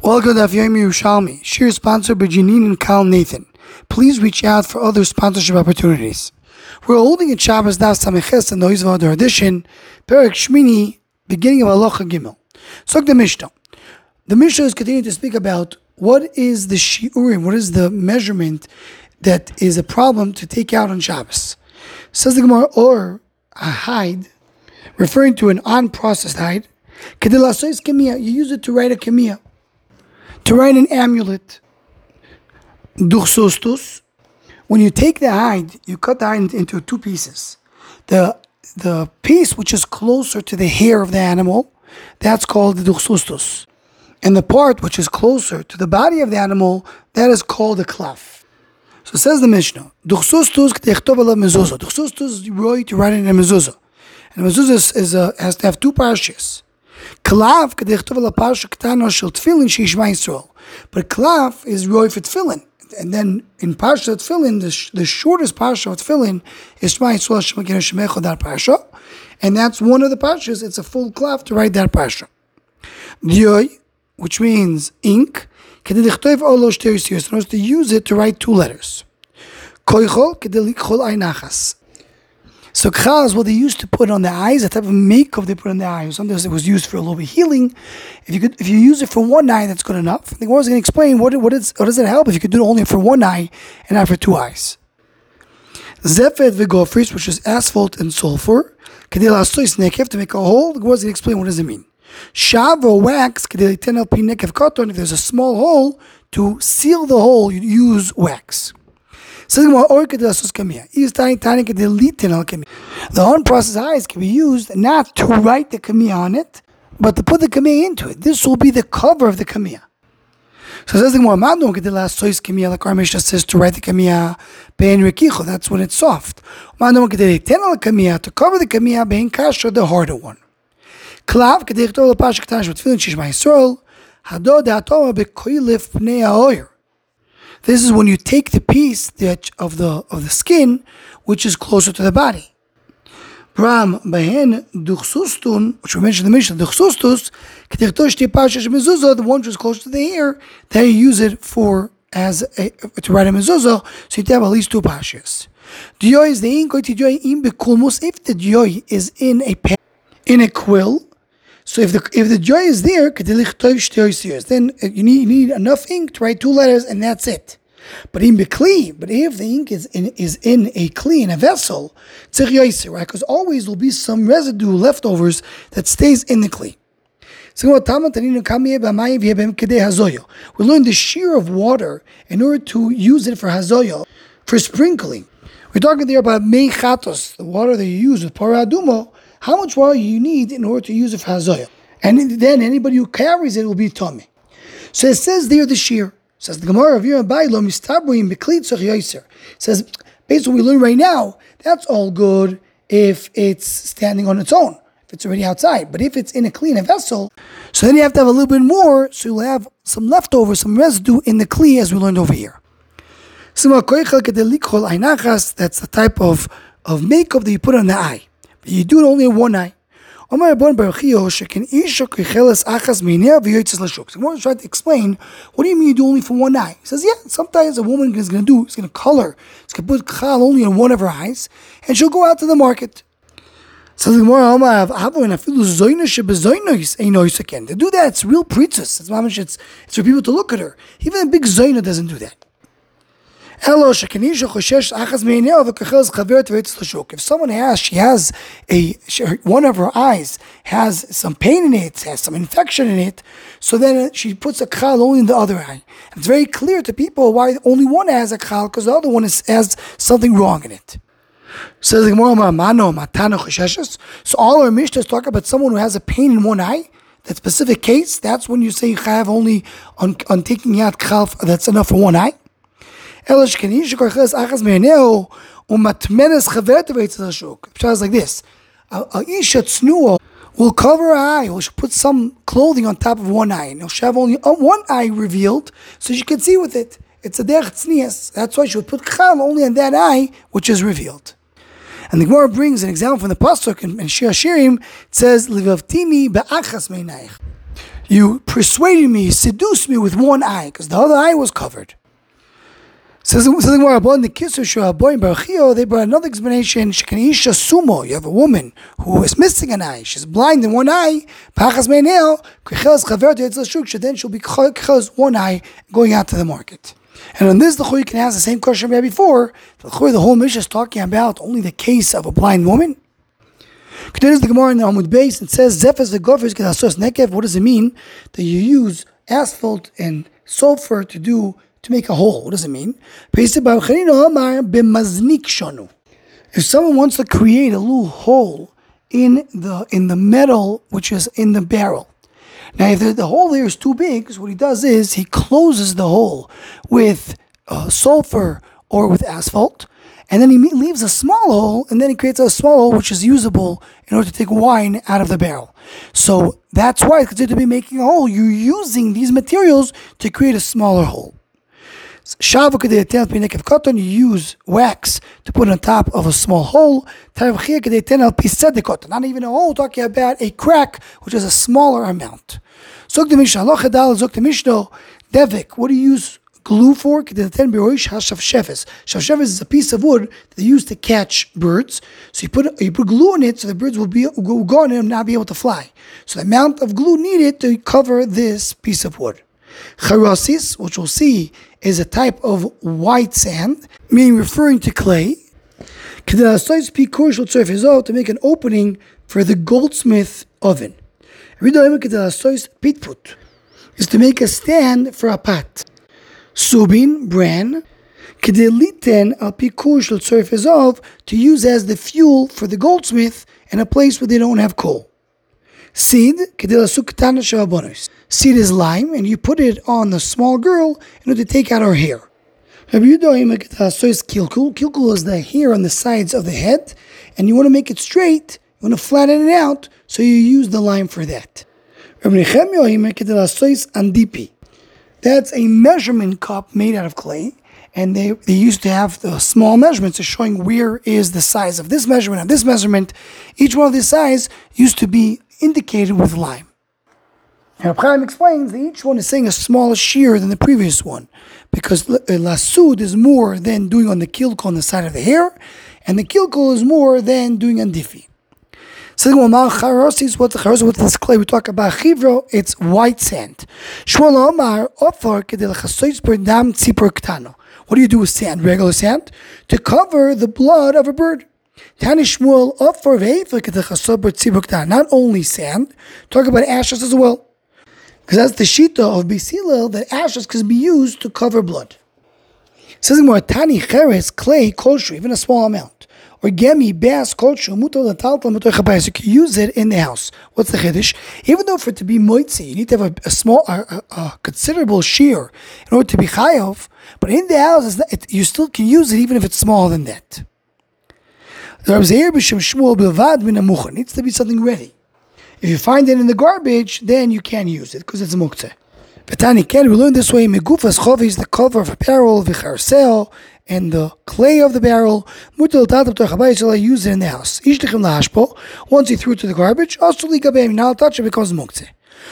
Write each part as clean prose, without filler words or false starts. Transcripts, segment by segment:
Welcome to Daf Yomi Yerushalmi. Shir is sponsored by Janine and Kal Nathan. Please reach out for other sponsorship opportunities. We're holding a Shabbos Daf Samiches and Noizva Adar edition, Perek Shmini, beginning of Halacha Gimel. So the Mishnah. The Mishnah is continuing to speak about what is the shiurim, what is the measurement that is a problem to take out on Shabbos. Says the Gemara, or a hide, referring to an unprocessed hide, you use it to write a kemiyah, to write an amulet. Duchsustus. When you take the hide, you cut the hide into two pieces. The piece which is closer to the hair of the animal, that's called the duchsustus. And the part which is closer to the body of the animal, that is called the klaf. So it says the Mishnah, Duchsustus k'techtov ala mezuzah. Duchsustus, you write it in a mezuzah. And a mezuzah has to have two parshas. Klaf k'techtov ala parsha k'tana shel tefillin sheishma Yisrael. But klaf is roi for tefillin. And then in parsha tefillin, the shortest parsha of tefillin is Shema Yisrael Shema Shemecha, that parsha. And that's one of the parshas. It's a full klaf to write that parsha. Dioi, which means ink, to use it to write two letters. So k'chal is what they used to put on the eyes, a type of makeup they put on the eyes. Sometimes it was used for a little bit of healing. If you use it for one eye, that's good enough. I think I was going to explain what does it help if you could do it only for one eye and not for two eyes. Zefet v'gofris, which is asphalt and sulfur, to make a hole. The Gemara is going to explain what does it mean. Shav or wax, if there's a small hole, to seal the hole, you use wax. The unprocessed eyes can be used not to write the kamiyah on it, but to put the kamiyah into it. This will be the cover of the kamiyah. So it says the Gemara, like our Mishnah says, to write the kamiyah bein rekicho, that's when it's soft. To cover the kamiyah bein kasha, the harder one. Klav k'deichtol l'pash k'tash v'tefillin shishma Yisrael hado da'atoma b'koilif pnei ha'oyer. This is when you take the piece of the skin which is closer to the body. Bram behen duchsustun, which we mentioned in the Mishnah, duchsustus k'deichtol shti pashash mezuzah, the one which is closer to the ear, that you use it for to write a mezuzah, so you have at least two pashas. Diyoy is the ink, im bekulmus, if the diyoy is in a quill. So if the joy is there, then you need enough ink to write two letters, and that's it. But if the ink is in a kli, in a vessel, right? Because always there'll be some residue, leftovers, that stays in the kli. We learned the shear of water in order to use it for hazoyo, for sprinkling. We're talking there about mei chatos, the water that you use with parah adumo. How much water you need in order to use it for hazoya. And then anybody who carries it will be tummy. So it says there the shear. It says the Gemara of Yerushalmi lo mistabuim b'kli tzach yoser. Says based on what we learn right now, that's all good if it's standing on its own, if it's already outside. But if it's in a clean vessel, so then you have to have a little bit more, so you'll have some leftover, some residue in the kli, as we learned over here. That's the type of makeup that you put on the eye. You do it only in one eye. So I want to try to explain, what do you mean you do only for one eye? He says, yeah, sometimes a woman is going to color. She's going to put chal only in one of her eyes, and she'll go out to the market. So the Gemara, to do that, it's real princess. It's for people to look at her. Even a big zoyna doesn't do that. If someone has one of her eyes has some pain in it, has some infection in it, so then she puts a kal only in the other eye. And it's very clear to people why only one has a kal, because the other one has something wrong in it. So all our Mishnahs talk about someone who has a pain in one eye. That specific case, that's when you say you have only on taking out kal, that's enough for one eye. It's like this. A isha tznuah will cover her eye, or she'll put some clothing on top of one eye, and she'll have only one eye revealed, so she can see with it. It's a derech tznias. That's why she would put chal only on that eye, which is revealed. And the Gemara brings an example from the pasuk in Shir Hashirim. It says, "Livavtini be'achas meinayich." You persuaded me, seduced me with one eye, because the other eye was covered. Says more about the Kisur, they brought another explanation. Shekanisha sumo, you have a woman who is missing an eye, she's blind in one eye, then she'll be one eye going out to the market. And on this, the Chuy can ask the same question we had before. The whole Mishnah is talking about only the case of a blind woman. Continues the Gemara in the Amud Beis and says, Zefes v'gofers kedasos nekev. What does it mean that you use asphalt and sulfur to make a hole? What does it mean? If someone wants to create a little hole in the metal which is in the barrel. Now, if the hole there is too big, so what he does is he closes the hole with sulfur or with asphalt, and then he leaves a small hole, and then he creates a small hole which is usable in order to take wine out of the barrel. So that's why it's considered to be making a hole. You're using these materials to create a smaller hole. You use wax to put on top of a small hole. Not even a hole, talking about a crack, which is a smaller amount. Devik, what do you use glue for? Shavsheves is a piece of wood that they use to catch birds. So you put glue on it so the birds will go on it and not be able to fly. So the amount of glue needed to cover this piece of wood. Charasis, which we'll see, is a type of white sand, meaning referring to clay. To make an opening for the goldsmith oven. Is to make a stand for a pot. Subin, bran, to use as the fuel for the goldsmith in a place where they don't have coal. Seed, seed is lime, and you put it on the small girl in order to take out her hair. Kilkul is the hair on the sides of the head, and you want to make it straight, you want to flatten it out, so you use the lime for that. That's a measurement cup made out of clay, and they used to have the small measurements showing where is the size of this measurement and this measurement. Each one of these size used to be indicated with lime. And Chaim explains that each one is saying a smaller shear than the previous one, because lasud is more than doing on the kilkul on the side of the hair, and the kilkul is more than doing on diffi. So what this clay we talk about chivro, it's white sand. What do you do with sand? Regular sand? To cover the blood of a bird. Not only sand, talk about ashes as well. Because that's the shita of Beis Hillel, that ashes can be used to cover blood. It says more tani cheres, clay, kosher, even a small amount. Or gemi, bass, kosher, mutal, taltal, mutal chabayis. You can use it in the house. What's the chiddush? Even though for it to be moitzi, you need to have a small, considerable shear in order to be chayav. But in the house, you still can use it even if it's smaller than that. The Reb Zeir b'Shem Shmuel bilvad min hamucha, needs to be something ready. If you find it in the garbage, then you can use it because it's muktzeh. V'tani ken, we learn this way: megufas chovis, the cover of a barrel, v'charseo, and the clay of the barrel. Mutal tatab tochabayis, shall I use it in the house? Ishtichem lahashpo. Once you threw it to the garbage, also ligabem. Now I'll touch it, becomes muktzeh.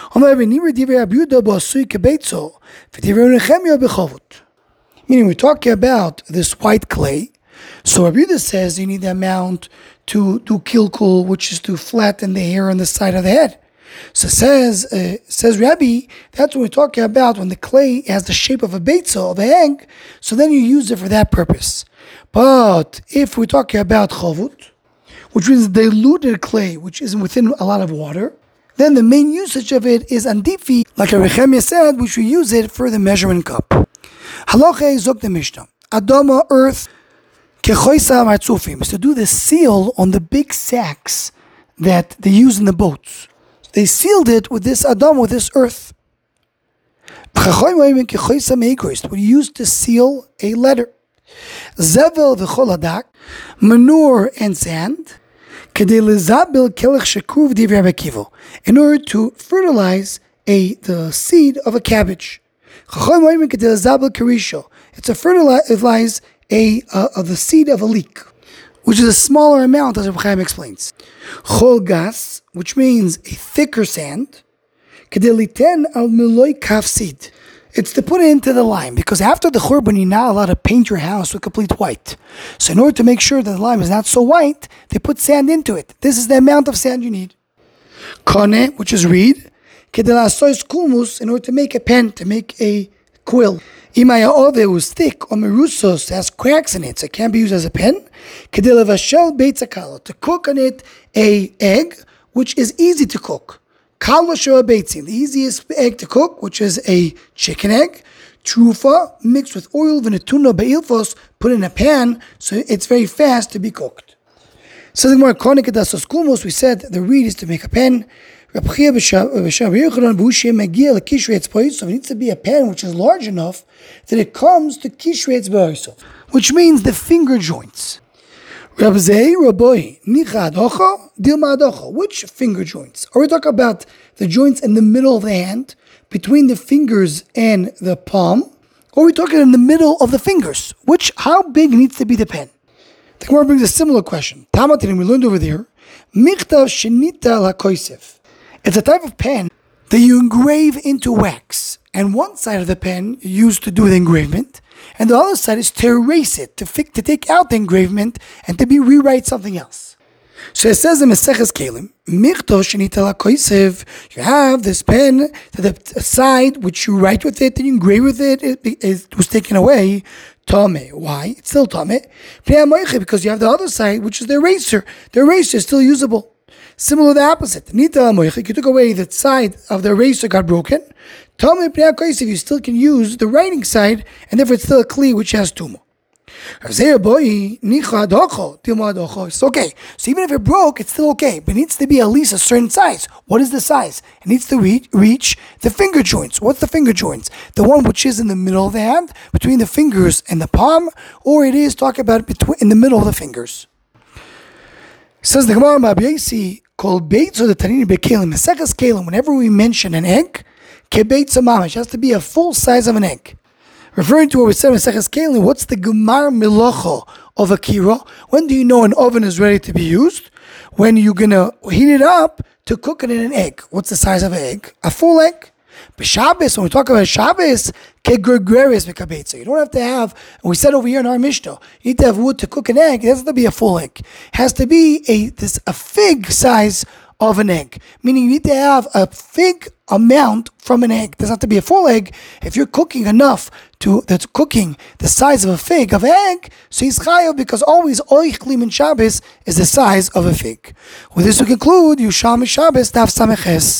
Meaning we're talking about this white clay. So Rabbi Yehuda says you need the amount to do kilkul, which is to flatten the hair on the side of the head. So says Rabbi, that's what we're talking about when the clay has the shape of a beitzo, of an egg, so then you use it for that purpose. But if we're talking about chavut, which is diluted clay, which is within a lot of water, then the main usage of it is andifi, like Rechemia said, which we use it for the measuring cup. Halacha zok the Mishnah. Adama, earth, kechoisa martzufim, is to do the seal on the big sacks that they use in the boats. They sealed it with this Adam, with this earth. What you use to seal a letter. Zevel v'choladak, manure and sand, in order to fertilize the seed of a cabbage. It's to fertilize the seed of a leek, which is a smaller amount, as Reb Chaim explains. Chol gas, which means a thicker sand, Kedeliten al miloi kafsid. It's to put it into the lime, because after the Churban, you're not allowed to paint your house with complete white. So in order to make sure that the lime is not so white, they put sand into it. This is the amount of sand you need. Kone, which is reed. Kedelasois kulmus, in order to make a pen, to make a quill. Imaya ove was thick, or merusos, has cracks in it, so it can't be used as a pen. Kedelavashel beitzakalo, to cook on it a egg, which is easy to cook. The easiest egg to cook, which is a chicken egg. Trufa, mixed with oil, vinatuna beilfos, put in a pan, so it's very fast to be cooked. So the more konikadas kulmos, we said the reed is to make a pan. So it needs to be a pan which is large enough that it comes to kishretz ba'arisov, which means the finger joints. Which finger joints? Are we talking about the joints in the middle of the hand, between the fingers and the palm? Or are we talking in the middle of the fingers? How big needs to be the pen? The Gemara brings a similar question. Tamatin, we learned over there, Michtav Shenita LaKoisef. It's a type of pen that you engrave into wax. And one side of the pen you use to do the engravement, and the other side is to erase it, to take out the engravement and to rewrite something else. So it says in Maseches Kelim, you have this pen, that the side which you write with it and you engrave with it was taken away. Tame. Why? It's still tame. Because you have the other side, which is the eraser. The eraser is still usable. Similar to the opposite. You took away the side of the eraser got broken. You still can use the writing side, and therefore it's still a kli which has tumo. It's okay. So even if it broke, it's still okay. But it needs to be at least a certain size. What is the size? It needs to reach the finger joints. What's the finger joints? The one which is in the middle of the hand, between the fingers and the palm, or it is talking about in the middle of the fingers. Says the Gemara Ma'abiesi, called Beitz or the Tanini Bekelim. The Seches Kelim, whenever we mention an egg, Kebeitz Mamish, has to be a full size of an egg. Referring to what we said in Seches Kelim, what's the Gemar Milocho of a kiro? When do you know an oven is ready to be used? When you're going to heat it up to cook it in an egg. What's the size of an egg? A full egg. B'Shabbos, when we talk about Shabbos, kegregaris mekabetza. You don't have to have, and we said over here in our Mishnah, you need to have wood to cook an egg. It doesn't have to be a full egg. It has to be a fig size of an egg. Meaning you need to have a fig amount from an egg. It doesn't have to be a full egg. If you're cooking enough that's cooking the size of a fig of an egg, so he's chayav, because always oich kli min Shabbos is the size of a fig. With this we conclude Yushalmi Shabbos Daf Sameches.